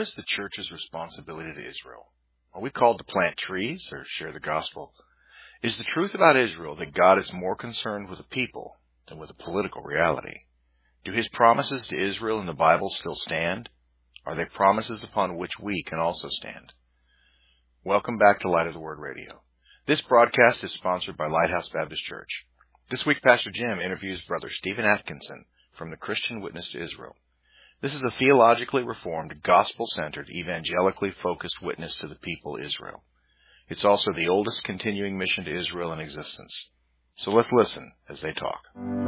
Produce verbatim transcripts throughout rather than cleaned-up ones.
is the church's responsibility to Israel? Are we called to plant trees or share the gospel? Is the truth about Israel that God is more concerned with the people than with a political reality? Do his promises to Israel in the Bible still stand? Are they promises upon which we can also stand? Welcome back to Light of the Word Radio. This broadcast is sponsored by Lighthouse Baptist Church. This week, Pastor Jim interviews Brother Stephen Atkinson from the Christian Witness to Israel. This is a theologically reformed, gospel-centered, evangelically focused witness to the people Israel. It's also the oldest continuing mission to Israel in existence. So let's listen as they talk.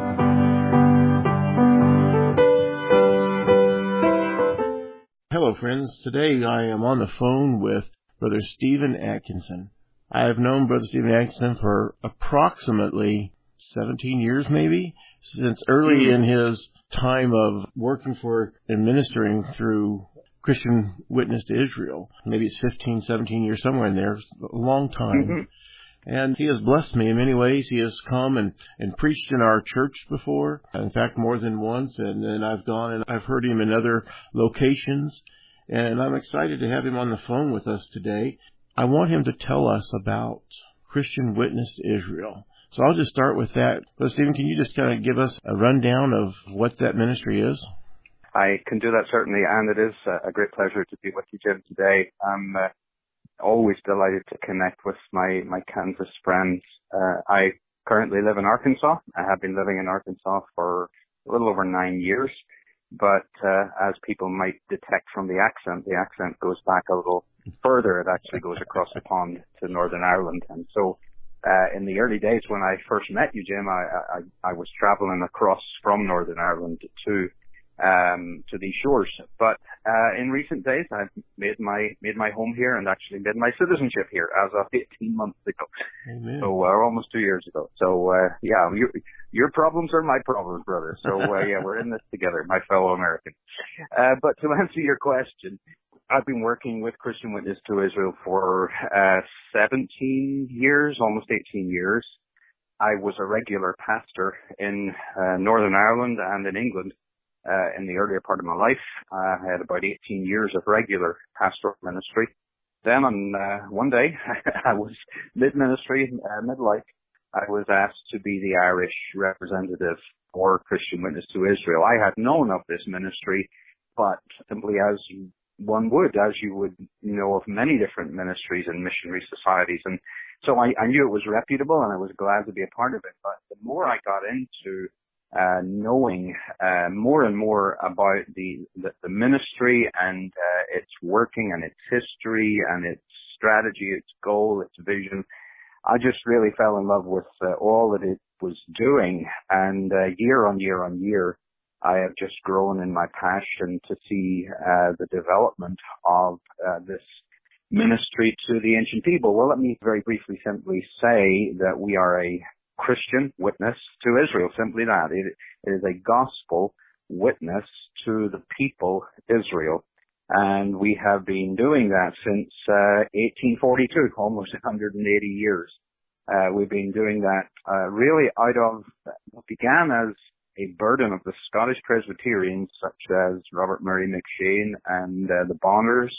Hello, friends. Today I am on the phone with Brother Stephen Atkinson. I have known Brother Stephen Atkinson for approximately seventeen years, maybe, since early in his time of working for and ministering through Christian Witness to Israel. Maybe it's fifteen, seventeen years, somewhere in there, a long time. Mm-hmm. And he has blessed me in many ways. He has come and, and preached in our church before, in fact, more than once. And then I've gone and I've heard him in other locations. And I'm excited to have him on the phone with us today. I want him to tell us about Christian Witness to Israel. So I'll just start with that. Brother Stephen, can you just kind of give us a rundown of what that ministry is? I can do that, certainly, and it is a great pleasure to be with you, Jim, today. I'm uh, always delighted to connect with my, my Kansas friends. Uh, I currently live in Arkansas. I have been living in Arkansas for a little over nine years, but uh, as people might detect from the accent, the accent goes back a little further. It actually goes across the pond to Northern Ireland, and so Uh, in the early days when I first met you, Jim, I, I, I was traveling across from Northern Ireland to, um, to these shores. But, uh, in recent days, I've made my, made my home here and actually made my citizenship here as of eighteen months ago. Amen. So, uh, almost two years ago. So, uh, yeah, your, your problems are my problems, brother. So, uh, yeah, we're in this together, my fellow Americans. Uh, but to answer your question, I've been working with Christian Witness to Israel for uh, seventeen years, almost eighteen years. I was a regular pastor in uh, Northern Ireland and in England uh, in the earlier part of my life. Uh, I had about eighteen years of regular pastoral ministry. Then on uh, one day, I was mid-ministry, uh, mid-life, I was asked to be the Irish representative for Christian Witness to Israel. I had known of this ministry, but simply as one would, as you would know of many different ministries and missionary societies. And so I, I knew it was reputable and I was glad to be a part of it. But the more I got into uh, knowing uh, more and more about the, the, the ministry and uh, its working and its history and its strategy, its goal, its vision, I just really fell in love with uh, all that it was doing. And uh, year on year on year, I have just grown in my passion to see uh, the development of uh, this ministry to the ancient people. Well, let me very briefly simply say that we are a Christian witness to Israel, simply that. It, it is a gospel witness to the people Israel. And we have been doing that since uh, eighteen forty-two, almost one hundred eighty years. Uh, we've been doing that uh, really out of what began as a burden of the Scottish Presbyterians, such as Robert Murray McShane and uh, the Bonners,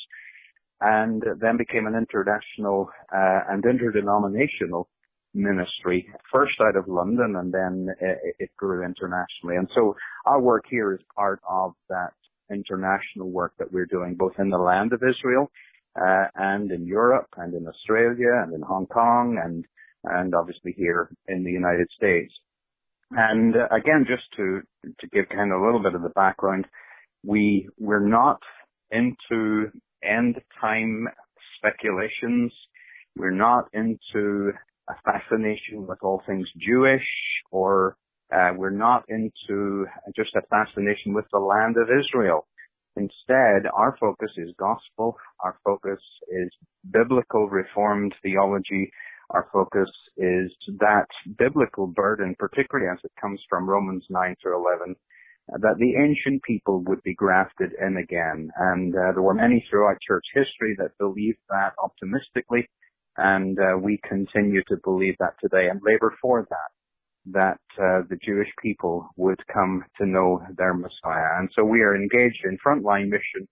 and then became an international uh, and interdenominational ministry, first out of London, and then it, it grew internationally. And so our work here is part of that international work that we're doing, both in the land of Israel uh, and in Europe and in Australia and in Hong Kong and and obviously here in the United States. And uh, again, just to, to give kind of a little bit of the background, we, we're not into end time speculations. We're not into a fascination with all things Jewish, or uh, we're not into just a fascination with the land of Israel. Instead, our focus is gospel. Our focus is biblical reformed theology. Our focus is that biblical burden, particularly as it comes from Romans nine through eleven, that the ancient people would be grafted in again. And uh, there were many throughout church history that believed that optimistically, and uh, we continue to believe that today and labor for that, that uh, the Jewish people would come to know their Messiah. And so we are engaged in frontline mission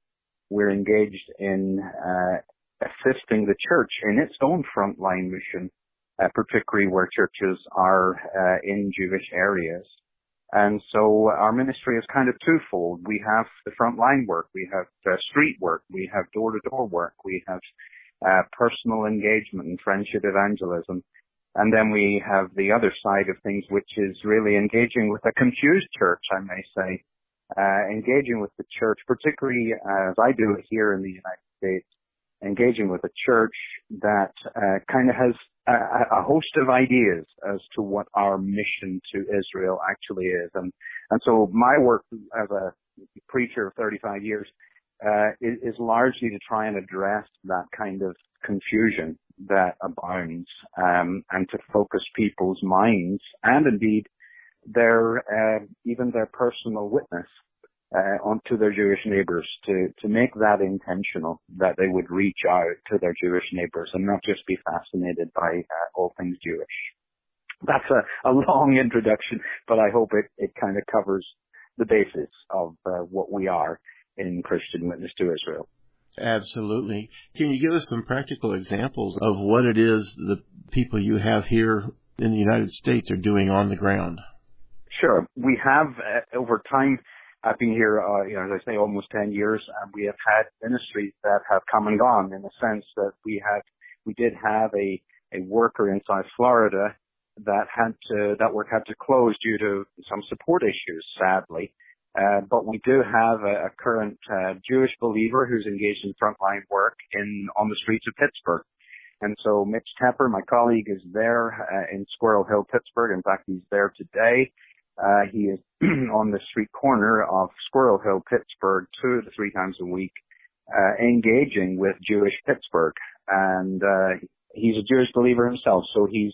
we're engaged in uh, assisting the church in its own frontline mission, uh, particularly where churches are uh, in Jewish areas. And so our ministry is kind of twofold. We have the frontline work, we have uh, street work, we have door-to-door work, we have uh, personal engagement and friendship evangelism. And then we have the other side of things, which is really engaging with a confused church, I may say, uh, engaging with the church, particularly uh, as I do it here in the United States, engaging with a church that uh, kind of has a, a host of ideas as to what our mission to Israel actually is. And, and so my work as a preacher of thirty-five years uh, is, is largely to try and address that kind of confusion that abounds, um, and to focus people's minds and indeed their, uh, even their personal witness Uh, onto their Jewish neighbors, to, to make that intentional, that they would reach out to their Jewish neighbors and not just be fascinated by uh, all things Jewish. That's a, a long introduction, but I hope it, it kind of covers the basis of uh, what we are in Christian Witness to Israel. Absolutely. Can you give us some practical examples of what it is the people you have here in the United States are doing on the ground? Sure. We have, uh, over time, I've been here, uh, you know, as I say, almost ten years, and we have had ministries that have come and gone in the sense that we have, we did have a, a worker in South Florida that had to, that work had to close due to some support issues, sadly. Uh, but we do have a, a current uh, Jewish believer who's engaged in frontline work in, on the streets of Pittsburgh. And so Mitch Tepper, my colleague, is there uh, in Squirrel Hill, Pittsburgh. In fact, he's there today. Uh, he is on the street corner of Squirrel Hill, Pittsburgh, two to three times a week, uh, engaging with Jewish Pittsburgh. And, uh, he's a Jewish believer himself, so he's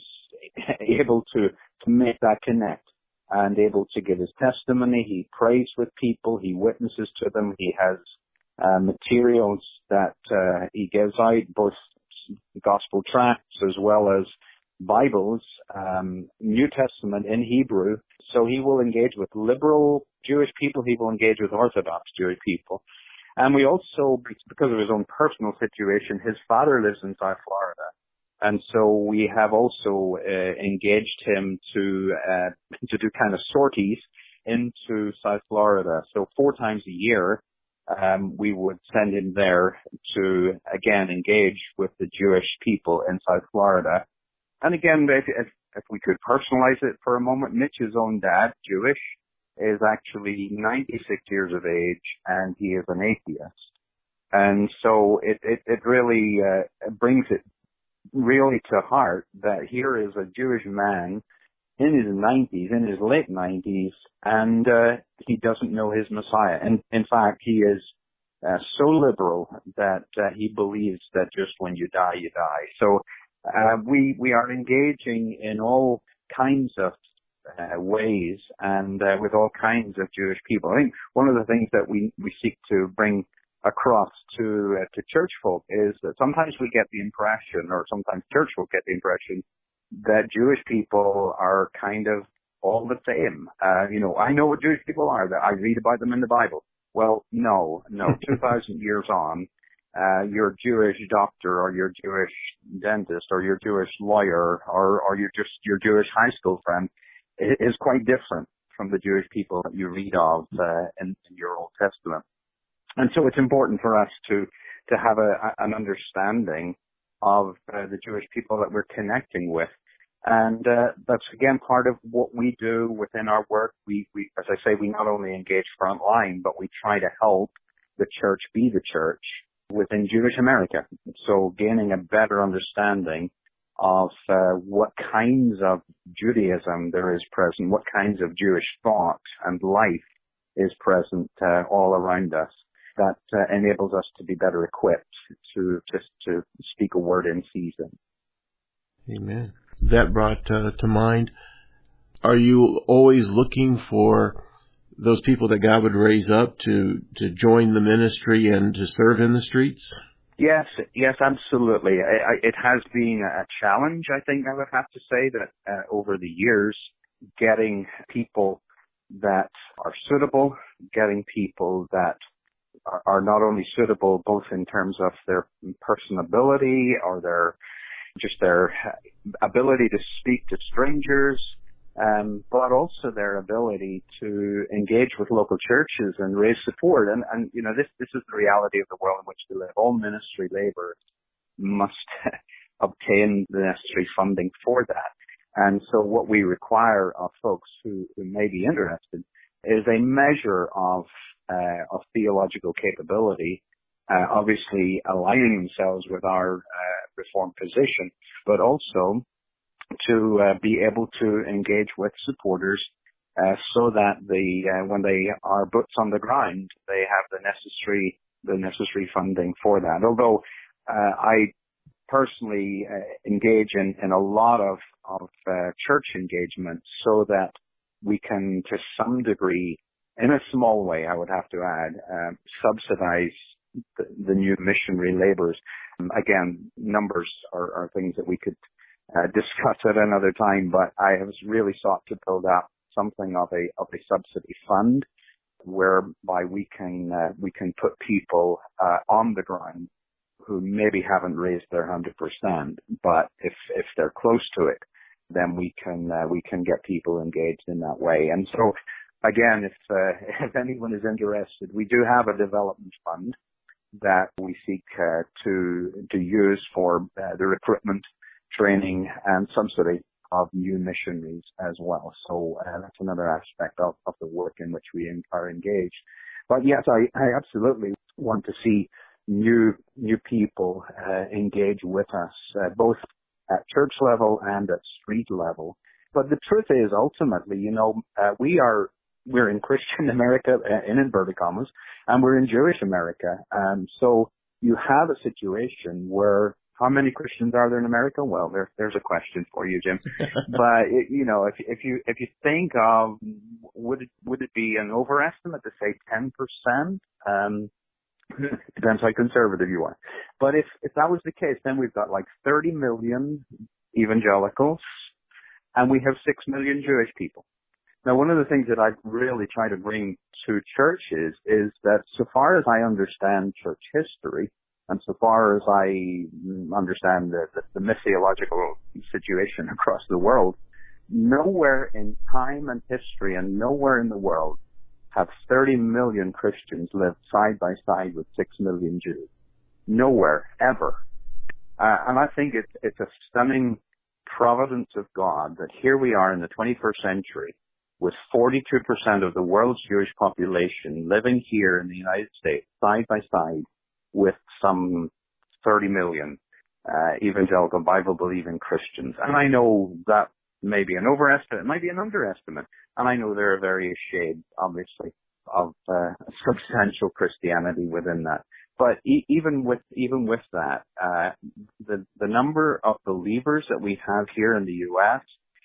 able to, to make that connect and able to give his testimony. He prays with people. He witnesses to them. He has, uh, materials that, uh, he gives out, both gospel tracts as well as Bibles, um, New Testament in Hebrew. So he will engage with liberal Jewish people. He will engage with Orthodox Jewish people. And we also, because of his own personal situation, his father lives in South Florida. And so we have also uh, engaged him to uh, to do kind of sorties into South Florida. So four times a year, um, we would send him there to, again, engage with the Jewish people in South Florida. And again, if, if, if we could personalize it for a moment, Mitch's own dad, Jewish, is actually ninety-six years of age, and he is an atheist. And so it, it, it really uh, brings it really to heart that here is a Jewish man in his nineties, in his late nineties, and uh, he doesn't know his Messiah. And in fact, he is uh, so liberal that uh, he believes that just when you die, you die. So Uh, we, we are engaging in all kinds of uh, ways and uh, with all kinds of Jewish people. I think one of the things that we, we seek to bring across to uh, to church folk is that sometimes we get the impression, or sometimes church folk get the impression, that Jewish people are kind of all the same. Uh, you know, I know what Jewish people are, that I read about them in the Bible. Well, no, no, two thousand years on, Uh, your Jewish doctor or your Jewish dentist or your Jewish lawyer or, or your just your Jewish high school friend is quite different from the Jewish people that you read of uh, in, in your Old Testament. And so it's important for us to to have a, an understanding of uh, the Jewish people that we're connecting with. And uh, that's, again, part of what we do within our work. We, we, as I say, we not only engage frontline, but we try to help the church be the church within Jewish America. So gaining a better understanding of uh, what kinds of Judaism there is present, what kinds of Jewish thought and life is present uh, all around us, that uh, enables us to be better equipped to just to speak a word in season. Amen. That brought uh, to mind, are you always looking for those people that God would raise up to, to join the ministry and to serve in the streets? Yes, yes, absolutely. I, I, it has been a challenge, I think I would have to say, that uh, over the years, getting people that are suitable, getting people that are, are not only suitable both in terms of their personability or their just their ability to speak to strangers, um, but also their ability to engage with local churches and raise support. And, and you know, this this is the reality of the world in which we live. All ministry laborers must obtain the necessary funding for that. And so what we require of folks who, who may be interested is a measure of uh, of theological capability, uh, obviously aligning themselves with our uh, Reformed position, but also to uh, be able to engage with supporters uh, so that the uh, when they are boots on the ground, they have the necessary the necessary funding for that. Although uh, I personally uh, engage in, in a lot of, of uh, church engagement so that we can, to some degree, in a small way, I would have to add, uh, subsidize the, the new missionary laborers. Um, again, numbers are, are things that we could uh, discuss at another time, but I have really sought to build up something of a of a subsidy fund whereby we can uh, we can put people uh, on the ground who maybe haven't raised their one hundred percent, but if if they're close to it, then we can uh, we can get people engaged in that way. And so, again, if uh, if anyone is interested, we do have a development fund that we seek uh, to to use for uh, the recruitment, training, and subsidy of new missionaries as well. So uh, that's another aspect of, of the work in which we are engaged. But yes, I, I absolutely want to see new new people uh, engage with us, uh, both at church level and at street level. But the truth is, ultimately, you know, uh, we are we're in Christian America, uh, in inverted commas, and we're in Jewish America. Um, so you have a situation where how many Christians are there in America? Well, there, there's a question for you, Jim. But it, you know, if if you if you think of would it would it be an overestimate to say ten percent? Um, Depends how conservative you are. But if, if that was the case, then we've got like thirty million evangelicals and we have six million Jewish people. Now, one of the things that I really try to bring to churches is that so far as I understand church history and so far as I understand the, the, the missiological situation across the world, nowhere in time and history and nowhere in the world have thirty million Christians lived side by side with six million Jews. Nowhere, ever. Uh, and I think it's, it's a stunning providence of God that here we are in the twenty-first century with forty-two percent of the world's Jewish population living here in the United States side by side with some thirty million uh, evangelical Bible-believing Christians. And I know that may be an overestimate, it might be an underestimate. And I know there are various shades, obviously, of uh, substantial Christianity within that. But e- even with even with that, uh, the the number of believers that we have here in the U S,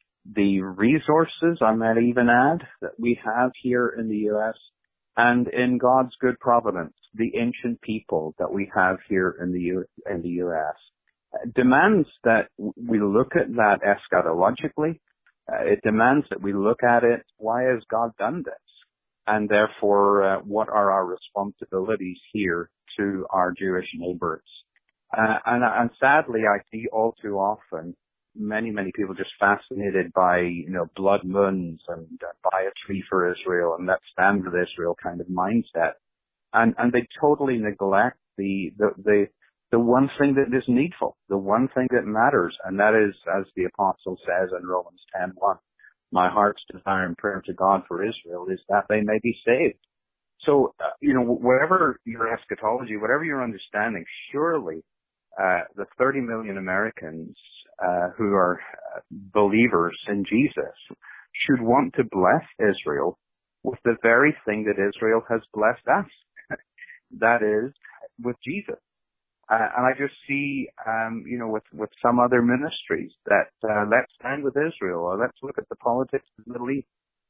the resources, I might even add, that we have here in the U S, and in God's good providence, the ancient people that we have here in the U- in the U S, uh, demands that we look at that eschatologically. Uh, it demands that we look at it, why has God done this? And therefore, uh, what are our responsibilities here to our Jewish neighbors? Uh, and, and sadly, I see all too often many, many people just fascinated by, you know, blood moons and uh, buy a tree for Israel and let's stand with Israel kind of mindset. And, and they totally neglect the, the, the, the one thing that is needful, the one thing that matters, and that is, as the apostle says in Romans ten one, my heart's desire and prayer to God for Israel is that they may be saved. So, uh, you know, whatever your eschatology, whatever your understanding, surely uh, the thirty million Americans uh, who are uh, believers in Jesus should want to bless Israel with the very thing that Israel has blessed us, that is, with Jesus. Uh, and I just see, um, you know, with, with some other ministries that uh, let's stand with Israel, or let's look at the politics of the Middle East.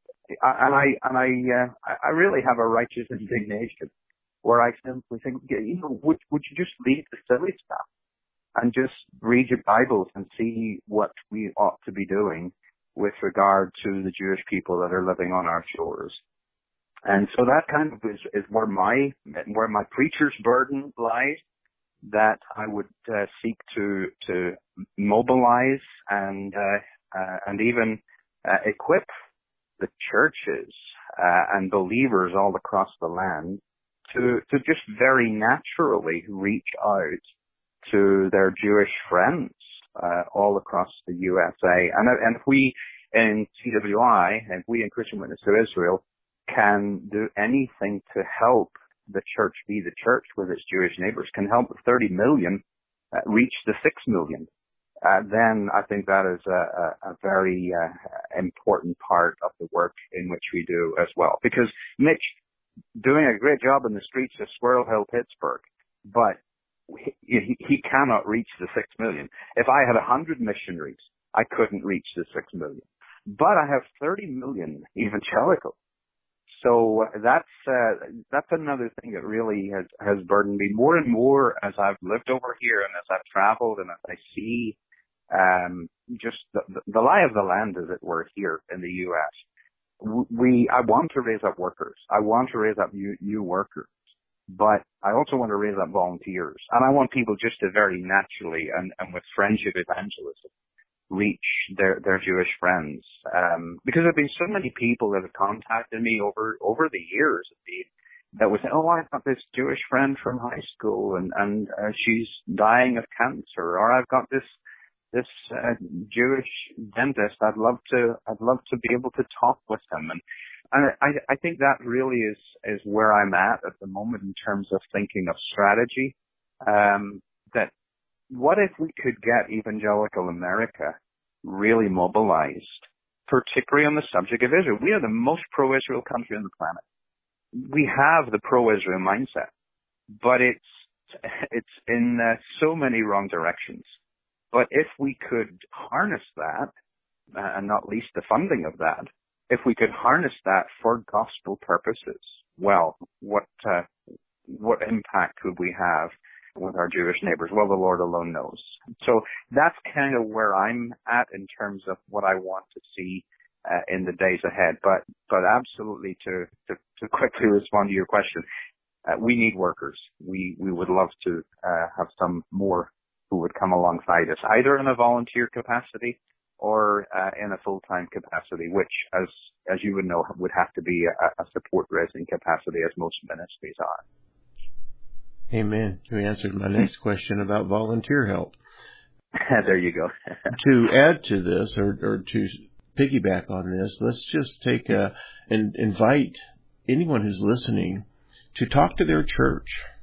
I, and I and I uh, I really have a righteous indignation where I simply think, you know, would would you just leave the silly stuff and just read your Bibles and see what we ought to be doing with regard to the Jewish people that are living on our shores? And so that kind of is, is where my where my preacher's burden lies, that I would uh, seek to to mobilize and uh, uh, and even uh, equip the churches uh, and believers all across the land to to just very naturally reach out to their Jewish friends uh, all across the U S A. And and if we in C W I, and we in Christian Witness to Israel, can do anything to help the church be the church with its Jewish neighbors, can help the thirty million uh, reach the six million, uh, then I think that is a, a, a very uh, important part of the work in which we do as well. Because Mitch, doing a great job in the streets of Squirrel Hill, Pittsburgh, but he, he cannot reach the six million. If I had a hundred missionaries, I couldn't reach the six million. But I have thirty million evangelicals. So that's uh, that's another thing that really has, has burdened me more and more as I've lived over here and as I've traveled and as I see um, just the, the lie of the land, as it were, here in the U S. We I want to raise up workers. I want to raise up new, new workers, but I also want to raise up volunteers, and I want people just to very naturally and, and with friendship evangelism reach their, their Jewish friends. Um, because there have been so many people that have contacted me over, over the years that would say, oh, I've got this Jewish friend from high school and, and, uh, she's dying of cancer, or I've got this, this, uh, Jewish dentist. I'd love to, I'd love to be able to talk with him. And, and I, I think that really is, is where I'm at at the moment in terms of thinking of strategy. Um, that, what if we could get evangelical America really mobilized, particularly on the subject of Israel? We are the most pro-Israel country on the planet. We have the pro-Israel mindset, but it's it's in uh, so many wrong directions. But if we could harness that, uh, and not least the funding of that, if we could harness that for gospel purposes, well, what uh, what impact could we have with our Jewish neighbors? Well, the Lord alone knows. So that's kind of where I'm at in terms of what I want to see uh, in the days ahead. But but absolutely, to to, to quickly respond to your question, uh, we need workers. We we would love to uh, have some more who would come alongside us, either in a volunteer capacity or uh, in a full-time capacity, which, as as you would know, would have to be a, a support raising capacity, as most ministries are. Amen. You answered my next question about volunteer help. There you go. To add to this, or, or to piggyback on this, let's just take a, and invite anyone who's listening to talk to their church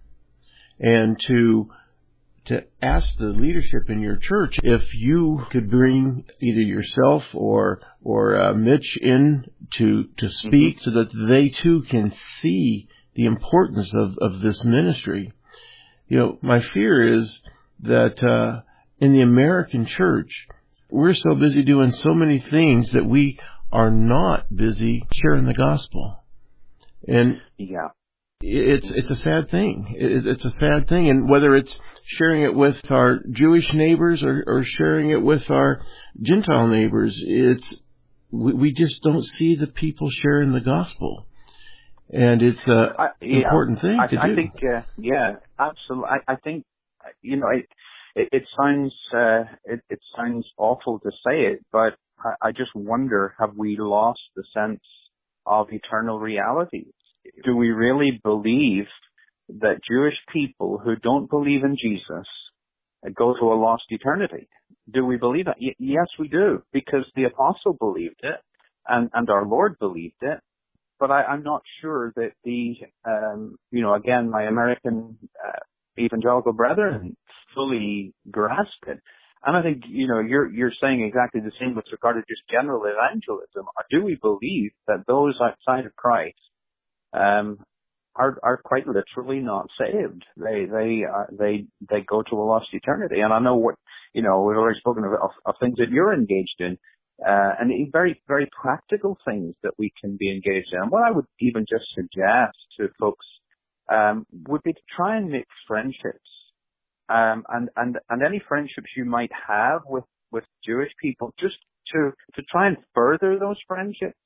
and to to ask the leadership in your church if you could bring either yourself or or uh, Mitch in to to speak, mm-hmm. so that they too can see the importance of, of this ministry. You know, my fear is that uh, in the American church, we're so busy doing so many things that we are not busy sharing the gospel. And yeah, it's it's a sad thing. It's a sad thing. And whether it's sharing it with our Jewish neighbors or, or sharing it with our Gentile neighbors, it's we, we just don't see the people sharing the gospel. And it's an yeah, important thing I, to I do. I think, uh, yeah, absolutely. I, I think, you know, it, it, it sounds, uh, it, it sounds awful to say it, but I, I just wonder, have we lost the sense of eternal realities? Do we really believe that Jewish people who don't believe in Jesus go to a lost eternity? Do we believe that? Y- yes, we do, because the apostle believed it, and, and our Lord believed it. But I, I'm not sure that the, um, you know, again, my American uh, evangelical brethren fully grasp it. And I think, you know, you're you're saying exactly the same with regard to just general evangelism. Do we believe that those outside of Christ um, are are quite literally not saved? They they uh, they they go to a lost eternity. And I know what, you know, we've already spoken of, of, of things that you're engaged in. Uh, and very, very practical things that we can be engaged in. And what I would even just suggest to folks um, would be to try and make friendships, um, and, and, and any friendships you might have with, with Jewish people, just to, to try and further those friendships.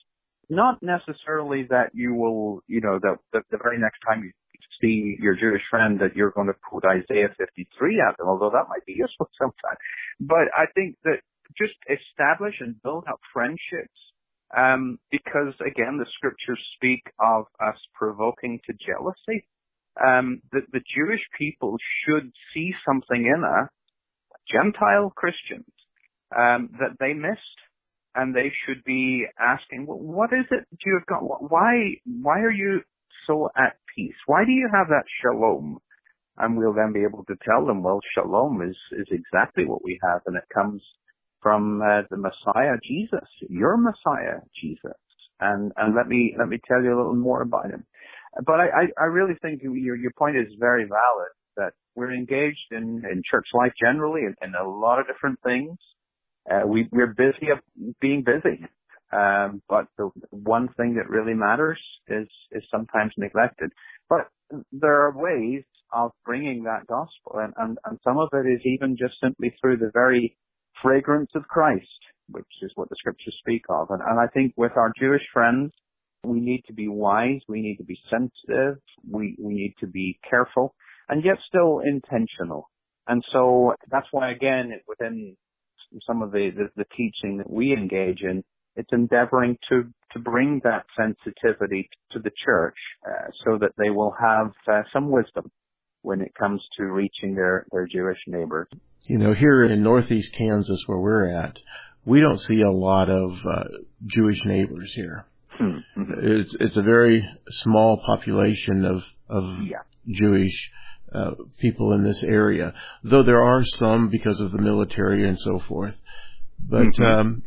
not necessarily that you will, you know, that the, the very next time you see your Jewish friend that you're going to quote Isaiah fifty-three at them, although that might be useful sometimes. But I think that just establish and build up friendships, um, because again, the scriptures speak of us provoking to jealousy. Um, the, the Jewish people should see something in us, Gentile Christians, um, that they missed. And they should be asking, well, what is it that you have got? Why, why are you so at peace? Why do you have that shalom? And we'll then be able to tell them, well, shalom is, is exactly what we have, and it comes from uh, the Messiah, Jesus, your Messiah, Jesus. And, and let me, let me tell you a little more about him. But I, I, I really think your, your point is very valid, that we're engaged in, in church life generally in, in a lot of different things. Uh, we, we're busy of being busy. Um, but the one thing that really matters is, is sometimes neglected. But there are ways of bringing that gospel, and, and, and some of it is even just simply through the very fragrance of Christ, which is what the scriptures speak of. And, and I think with our Jewish friends, we need to be wise, we need to be sensitive, we, we need to be careful, and yet still intentional. And so that's why, again, within some of the, the, the teaching that we engage in, it's endeavoring to, to bring that sensitivity to the church uh, so that they will have uh, some wisdom when it comes to reaching their, their Jewish neighbors. You know, here in northeast Kansas where we're at, we don't see a lot of uh, Jewish neighbors here. Mm-hmm. It's it's a very small population of, of yeah. Jewish uh, people in this area, though there are some because of the military and so forth. But mm-hmm. um,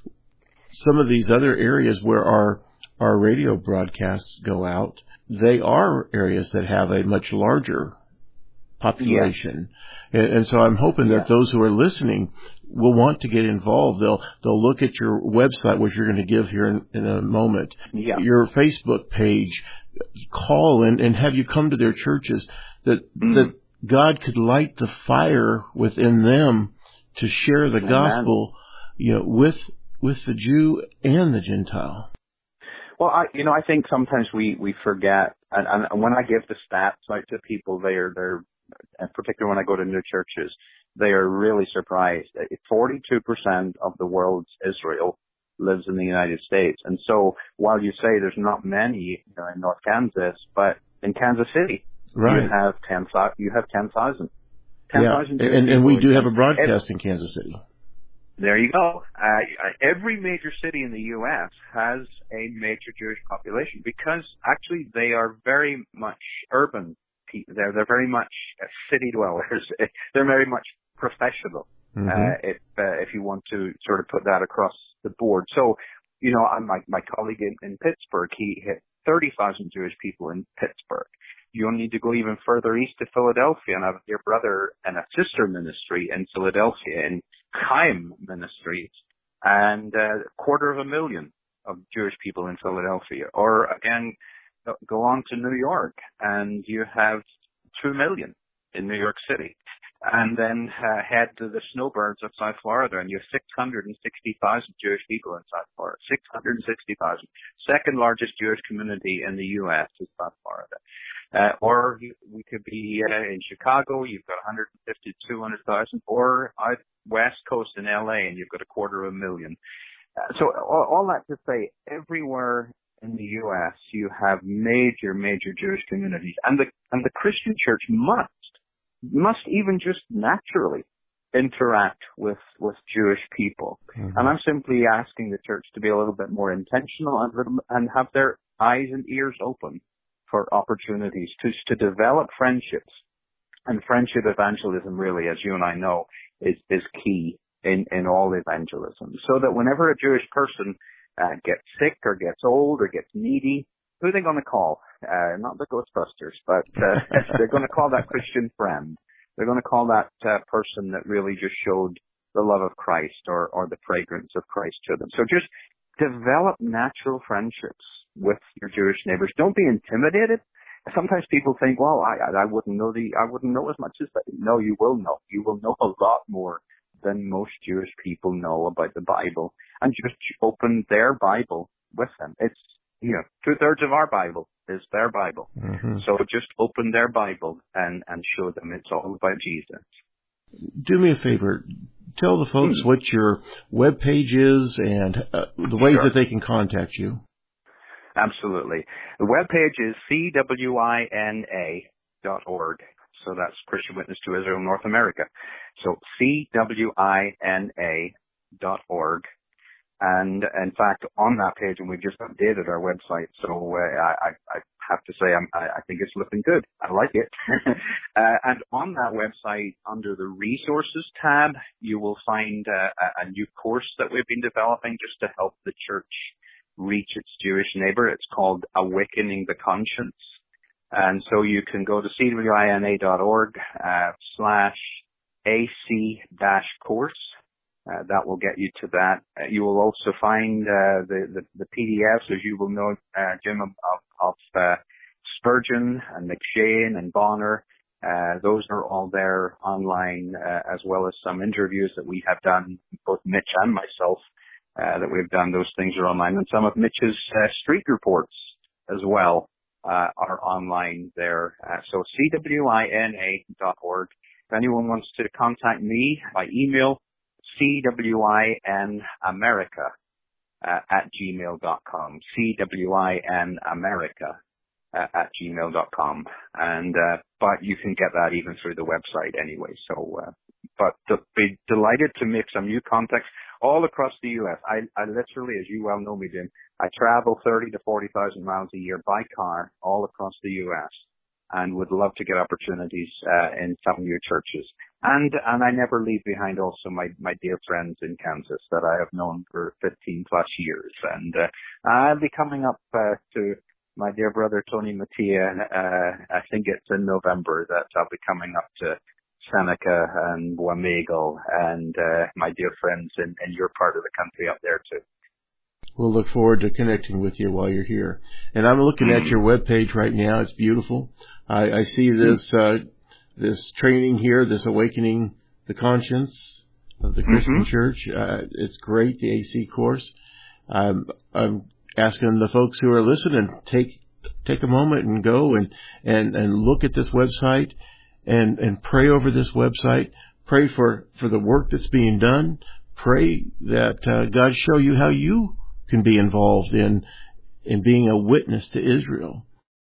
some of these other areas where our our radio broadcasts go out, they are areas that have a much larger population. Yeah. And, and so I'm hoping that yeah. those who are listening will want to get involved. They'll they'll look at your website, which you're going to give here in, in a moment, yeah. your Facebook page, call and, and have you come to their churches, that mm. that God could light the fire within them to share the Amen. Gospel, you know, with with the Jew and the Gentile. Well, I, you know, I think sometimes we, we forget, and, and when I give the stats out to people, they're, they're, and particularly when I go to new churches, they are really surprised. forty-two percent of the world's Israel lives in the United States. And so while you say there's not many, you know, in North Kansas, but in Kansas City, right. you have ten, you have ten thousand. ten thousand yeah. and, and we do have a broadcast in Kansas City. There you go. Uh, every major city in the U S has a major Jewish population because actually they are very much urban. They're they're very much city dwellers. They're very much professional. Mm-hmm. Uh, if uh, if you want to sort of put that across the board. So, you know, my my colleague in, in Pittsburgh, he hit thirty thousand Jewish people in Pittsburgh. You don't need to go even further east to Philadelphia, and I have a dear brother and a sister ministry in Philadelphia, in Chaim Ministries, and uh, a quarter of a million of Jewish people in Philadelphia. Or again, go on to New York, and you have two million in New York City. And then uh, head to the snowbirds of South Florida, and you have six hundred sixty thousand Jewish people in South Florida. six hundred sixty thousand. Second largest Jewish community in the U S is South Florida. Uh, or you, we could be uh, in Chicago, you've got one hundred fifty to two hundred thousand, or out west coast in L A, and you've got a quarter of a million. Uh, so all, all that to say, everywhere in the U S you have major, major Jewish communities, and the and the Christian church must must even just naturally interact with with Jewish people. Mm-hmm. And I'm simply asking the church to be a little bit more intentional and and have their eyes and ears open for opportunities to to develop friendships. And friendship evangelism, really, as you and I know, is is key in in all evangelism. So that whenever a Jewish person uh, gets sick or gets old or gets needy, who are they going to call? Uh, not the Ghostbusters, but uh, they're going to call that Christian friend. They're going to call that uh, person that really just showed the love of Christ or, or the fragrance of Christ to them. So just develop natural friendships with your Jewish neighbors. Don't be intimidated. Sometimes people think, well, I, I wouldn't know the, I wouldn't know as much as that. No, you will know. You will know a lot more than most Jewish people know about the Bible. and just open their Bible with them. It's, you know, two-thirds of our Bible is their Bible. Mm-hmm. So just open their Bible and, and show them it's all about Jesus. Do me a favor. Tell the folks mm-hmm. what your web page is and uh, the ways sure. that they can contact you. Absolutely. The web page is C W I N A dot org. So that's Christian Witness to Israel North America. So C W I N A dot org. And in fact, on that page, and we just updated our website, so uh, I, I have to say I'm, I think it's looking good. I like it. uh, and on that website, under the resources tab, you will find uh, a, a new course that we've been developing just to help the church reach its Jewish neighbor. It's called Awakening the Conscience. And so you can go to C W I N A dot org uh, slash A C dash course. Uh, that will get you to that. Uh, you will also find uh, the, the, the P D Fs, as you will know, uh, Jim, of, of uh, Spurgeon and McShane and Bonner. Uh, those are all there online, uh, as well as some interviews that we have done, both Mitch and myself, uh, that we've done. Those things are online. And some of Mitch's uh, street reports as well uh, are online there. Uh, so C W I N A dot org. If anyone wants to contact me by email, C W I N America uh, at gmail dot com. C W I N America uh, at gmail dot com. And, uh, but you can get that even through the website anyway. So, uh, but to be delighted to make some new contacts all across the U S. I, I literally, as you well know me, Jim, I travel thirty to forty thousand miles a year by car all across the U S and would love to get opportunities uh, in some new churches. And and I never leave behind also my, my dear friends in Kansas that I have known for fifteen plus years. And uh, I'll be coming up uh, to my dear brother Tony Mattia. Uh, I think it's in November that I'll be coming up to Seneca and Wamego and uh, my dear friends in, in your part of the country up there too. We'll look forward to connecting with you while you're here. And I'm looking at your webpage right now. It's beautiful. I, I see this uh, this training here, this Awakening the Conscience of the Christian mm-hmm. Church. Uh, it's great, the A C course. Um, I'm asking the folks who are listening, take take a moment and go and, and, and look at this website and, and pray over this website. Pray for, for the work that's being done. Pray that uh, God show you how you can be involved in in being a witness to Israel.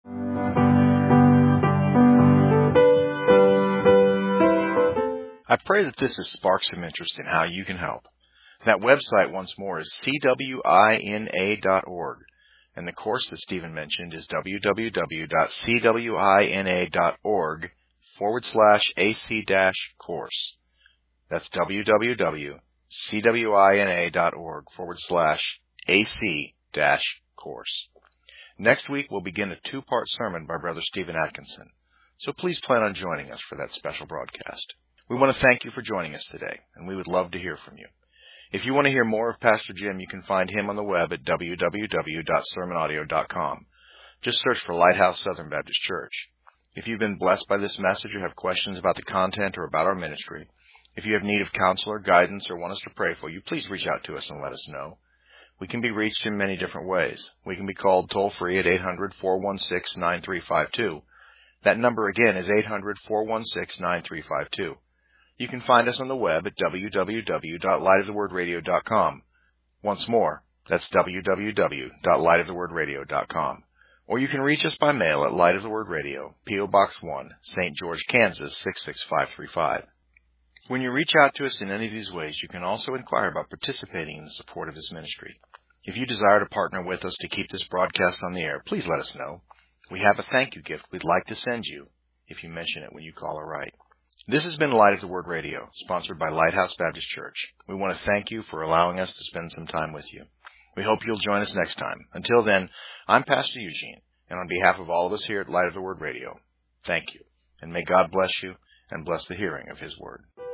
I pray that this has sparked some interest in how you can help. That website, once more, is C W I N A dot org, and the course that Stephen mentioned is w w w dot c w i n a dot org forward slash AC dash course. That's w w w dot c w i n a dot org forward slash AC dash course. Next week, we'll begin a two-part sermon by Brother Stephen Atkinson, so please plan on joining us for that special broadcast. We want to thank you for joining us today, and we would love to hear from you. If you want to hear more of Pastor Jim, you can find him on the web at w w w dot sermon audio dot com. Just search for Lighthouse Southern Baptist Church. If you've been blessed by this message or have questions about the content or about our ministry, if you have need of counsel or guidance or want us to pray for you, please reach out to us and let us know. We can be reached in many different ways. We can be called toll-free at eight hundred, four one six, nine three five two. That number again is eight hundred, four one six, nine three five two. You can find us on the web at w w w dot light of the word radio dot com. Once more, that's w w w dot light of the word radio dot com. Or you can reach us by mail at Light of the Word Radio, P O Box one, Saint George, Kansas, six six five three five. When you reach out to us in any of these ways, you can also inquire about participating in the support of this ministry. If you desire to partner with us to keep this broadcast on the air, please let us know. We have a thank you gift we'd like to send you if you mention it when you call or write. This has been Light of the Word Radio, sponsored by Lighthouse Baptist Church. We want to thank you for allowing us to spend some time with you. We hope you'll join us next time. Until then, I'm Pastor Eugene, and on behalf of all of us here at Light of the Word Radio, thank you, and may God bless you and bless the hearing of His Word.